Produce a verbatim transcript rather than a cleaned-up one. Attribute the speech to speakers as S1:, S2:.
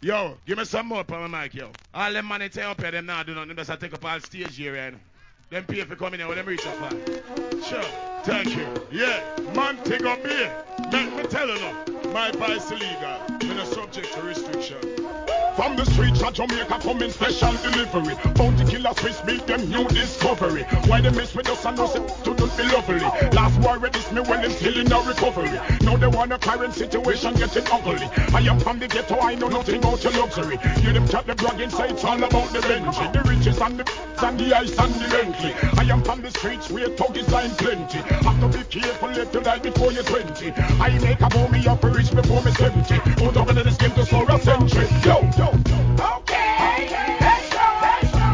S1: Yo, give me some more up on my mic, yo. All them money take up here, them now do nothing, just take up all stage here, and them pay for coming here with them reach up far. Sure, thank you. Yeah, man, take up here. Let me tell you now, my vice illegal, when a subject to restriction. From the streets of Jamaica coming special delivery. Bounty killer Swiss beat them new discovery. Why they mess with us and us to not be lovely. Last war this me well is still in a recovery. Now they want a current situation getting ugly. I am from the ghetto, I know nothing about your luxury. You them chat the bragging say it's all about the Benji. The riches and the and the ice and the Bentley. I am from the streets where talk is lying plenty. Have to be careful if you die before you're twenty. I make a bow me up rich before me seventy. Put up into this game to score a century. Yo, yo. How